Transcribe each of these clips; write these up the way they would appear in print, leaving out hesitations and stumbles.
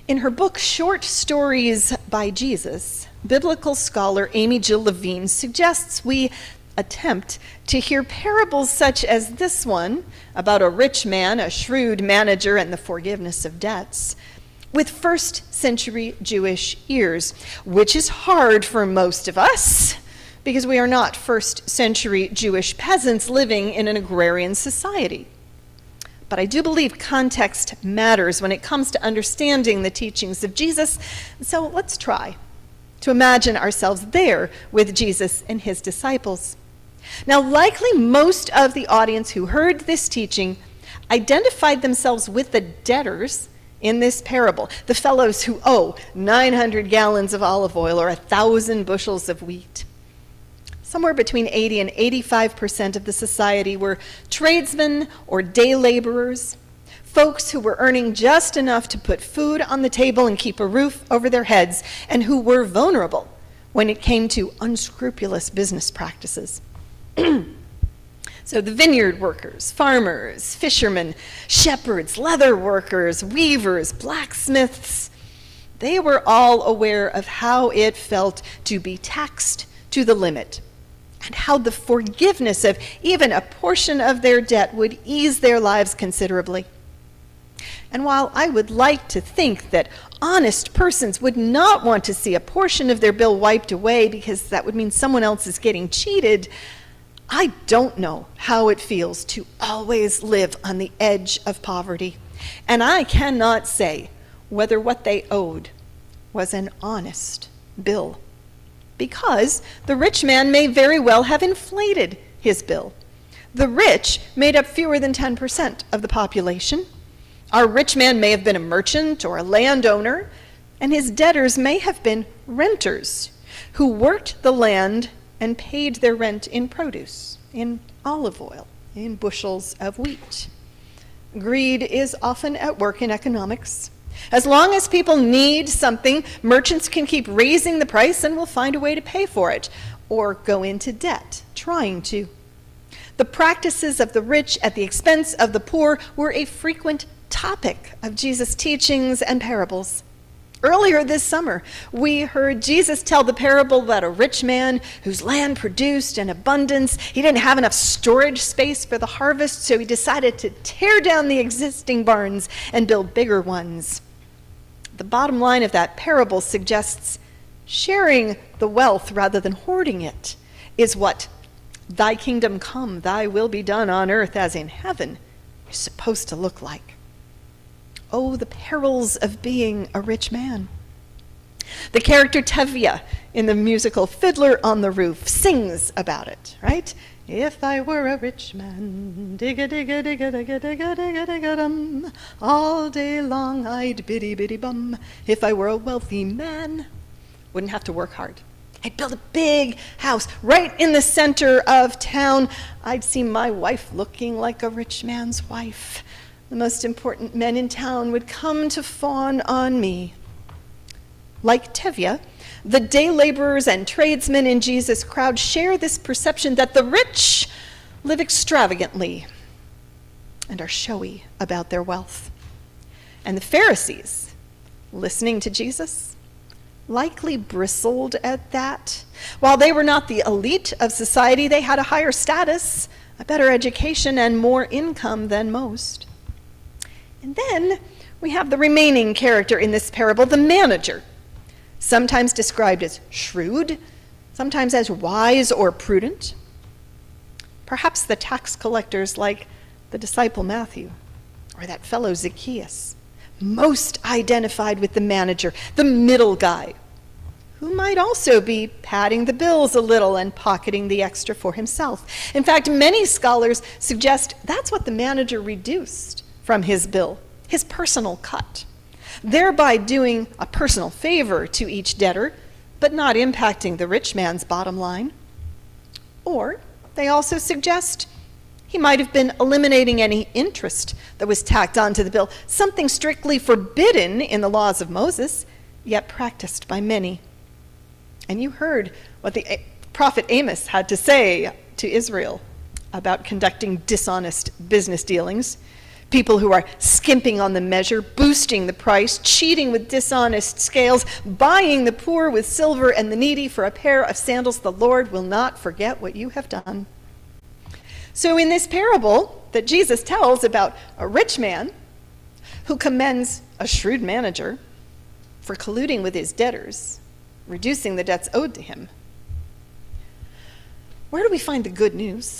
In her book, Short Stories by Jesus, biblical scholar Amy Jill Levine suggests we attempt to hear parables such as this one about a rich man, a shrewd manager, and the forgiveness of debts with first century Jewish ears, which is hard for most of us because we are not first century Jewish peasants living in an agrarian society. But I do believe context matters when it comes to understanding the teachings of Jesus, so let's try to imagine ourselves there with Jesus and his disciples. Now, likely most of the audience who heard this teaching identified themselves with the debtors in this parable, the fellows who owe 900 gallons of olive oil or 1,000 bushels of wheat. Somewhere between 80 and 85% of the society were tradesmen or day laborers, folks who were earning just enough to put food on the table and keep a roof over their heads, and who were vulnerable when it came to unscrupulous business practices. So the vineyard workers, farmers, fishermen, shepherds, leather workers, weavers, blacksmiths, they were all aware of how it felt to be taxed to the limit, and how the forgiveness of even a portion of their debt would ease their lives considerably. And while I would like to think that honest persons would not want to see a portion of their bill wiped away because that would mean someone else is getting cheated, I don't know how it feels to always live on the edge of poverty. And I cannot say whether what they owed was an honest bill, because the rich man may very well have inflated his bill. The rich made up fewer than 10% of the population. Our rich man may have been a merchant or a landowner, and his debtors may have been renters who worked the land and paid their rent in produce, in olive oil, in bushels of wheat. Greed is often at work in economics. As long as people need something, merchants can keep raising the price and will find a way to pay for it, or go into debt trying to. The practices of the rich at the expense of the poor were a frequent topic of Jesus' teachings and parables. Earlier this summer, we heard Jesus tell the parable about a rich man whose land produced in abundance. He didn't have enough storage space for the harvest, so he decided to tear down the existing barns and build bigger ones. The bottom line of that parable suggests sharing the wealth rather than hoarding it is what "Thy kingdom come, thy will be done on earth as in heaven" is supposed to look like. Oh, the perils of being a rich man. The character Tevye in the musical Fiddler on the Roof sings about it, right? If I were a rich man, digga digga digga digga digga digga digga dum, all day long I'd biddy biddy bum. If I were a wealthy man, wouldn't have to work hard. I'd build a big house right in the center of town. I'd see my wife looking like a rich man's wife. The most important men in town would come to fawn on me. Like Tevye, the day laborers and tradesmen in Jesus' crowd share this perception that the rich live extravagantly and are showy about their wealth. And the Pharisees, listening to Jesus, likely bristled at that. While they were not the elite of society, they had a higher status, a better education, and more income than most. And then we have the remaining character in this parable, the manager, sometimes described as shrewd, sometimes as wise or prudent. Perhaps the tax collectors like the disciple Matthew or that fellow Zacchaeus, most identified with the manager, the middle guy, who might also be padding the bills a little and pocketing the extra for himself. In fact, many scholars suggest that's what the manager reduced from his bill, his personal cut, thereby doing a personal favor to each debtor, but not impacting the rich man's bottom line. Or they also suggest he might have been eliminating any interest that was tacked onto the bill, something strictly forbidden in the laws of Moses, yet practiced by many. And you heard what the prophet Amos had to say to Israel about conducting dishonest business dealings. People who are skimping on the measure, boosting the price, cheating with dishonest scales, buying the poor with silver and the needy for a pair of sandals. The Lord will not forget what you have done. So in this parable that Jesus tells about a rich man who commends a shrewd manager for colluding with his debtors, reducing the debts owed to him, where do we find the good news?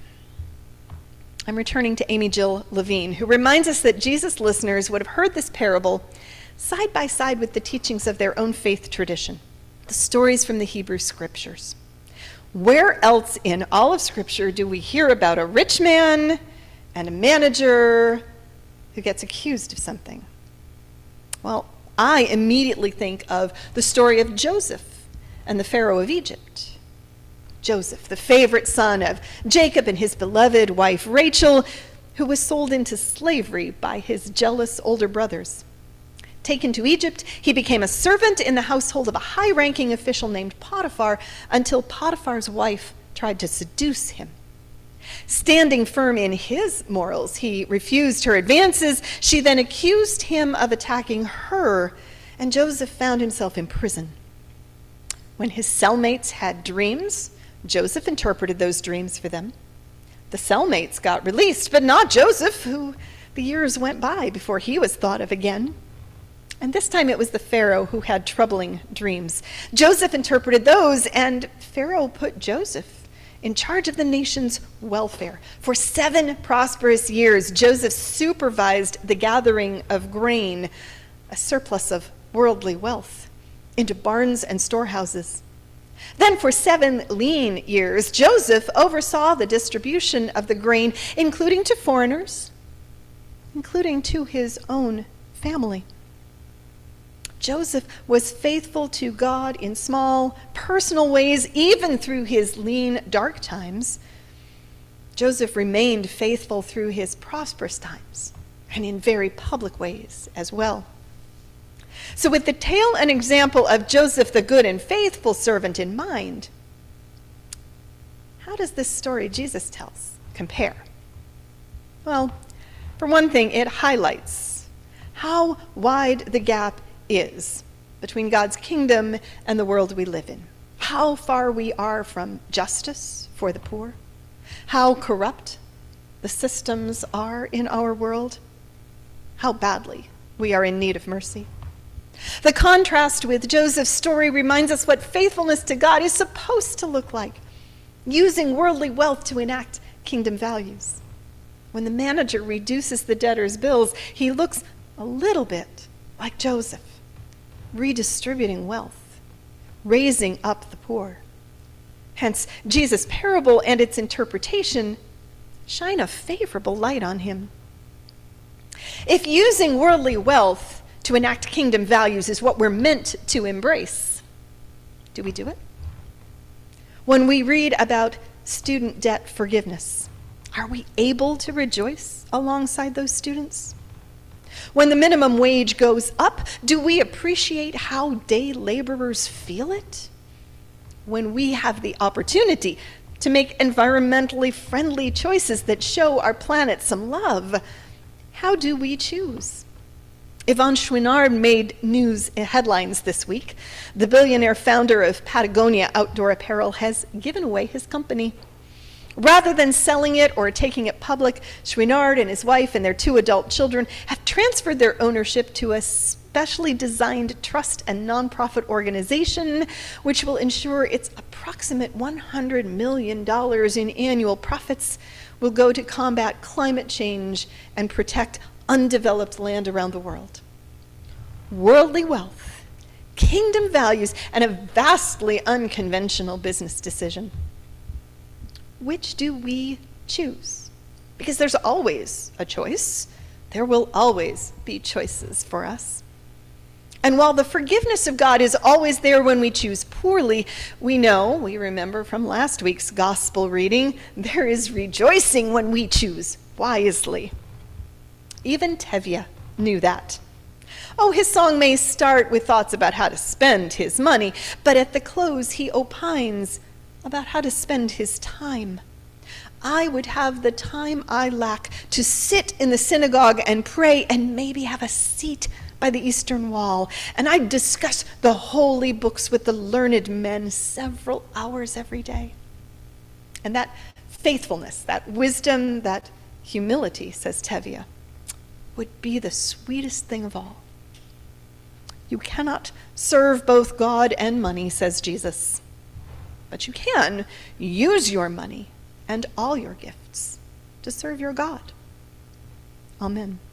I'm returning to Amy Jill Levine, who reminds us that Jesus' listeners would have heard this parable side by side with the teachings of their own faith tradition, the stories from the Hebrew Scriptures. Where else in all of Scripture do we hear about a rich man and a manager who gets accused of something? Well, I immediately think of the story of Joseph and the Pharaoh of Egypt. Joseph, the favorite son of Jacob and his beloved wife Rachel, who was sold into slavery by his jealous older brothers. Taken to Egypt, he became a servant in the household of a high-ranking official named Potiphar until Potiphar's wife tried to seduce him. Standing firm in his morals, he refused her advances. She then accused him of attacking her, and Joseph found himself in prison. When his cellmates had dreams, Joseph interpreted those dreams for them. The cellmates got released, but not Joseph, who the years went by before he was thought of again. And this time it was the Pharaoh who had troubling dreams. Joseph interpreted those, and Pharaoh put Joseph in charge of the nation's welfare. For 7 prosperous years, Joseph supervised the gathering of grain, a surplus of worldly wealth, into barns and storehouses. Then for 7 lean years, Joseph oversaw the distribution of the grain, including to foreigners, including to his own family. Joseph was faithful to God in small, personal ways, even through his lean, dark times. Joseph remained faithful through his prosperous times, and in very public ways as well. So with the tale and example of Joseph, the good and faithful servant, in mind, how does this story Jesus tells compare? Well, for one thing, it highlights how wide the gap is between God's kingdom and the world we live in. How far we are from justice for the poor. How corrupt the systems are in our world. How badly we are in need of mercy. The contrast with Joseph's story reminds us what faithfulness to God is supposed to look like, using worldly wealth to enact kingdom values. When the manager reduces the debtor's bills, he looks a little bit like Joseph, redistributing wealth, raising up the poor. Hence, Jesus' parable and its interpretation shine a favorable light on him. If using worldly wealth to enact kingdom values is what we're meant to embrace, do we do it? When we read about student debt forgiveness, are we able to rejoice alongside those students? When the minimum wage goes up, do we appreciate how day laborers feel it? When we have the opportunity to make environmentally friendly choices that show our planet some love, how do we choose? Yvon Chouinard made news headlines this week. The billionaire founder of Patagonia Outdoor Apparel has given away his company. Rather than selling it or taking it public, Chouinard and his wife and their 2 adult children have transferred their ownership to a specially designed trust and nonprofit organization, which will ensure its approximate $100 million in annual profits will go to combat climate change and protect undeveloped land around the world. Worldly wealth, kingdom values, and a vastly unconventional business decision. Which do we choose? Because there's always a choice. There will always be choices for us. And while the forgiveness of God is always there when we choose poorly, we remember from last week's gospel reading, there is rejoicing when we choose wisely. Even Tevye knew that. Oh, his song may start with thoughts about how to spend his money, but at the close he opines about how to spend his time. I would have the time I lack to sit in the synagogue and pray and maybe have a seat by the eastern wall. And I'd discuss the holy books with the learned men several hours every day. And that faithfulness, that wisdom, that humility, says Tevye, would be the sweetest thing of all. You cannot serve both God and money, says Jesus. But you can use your money and all your gifts to serve your God. Amen.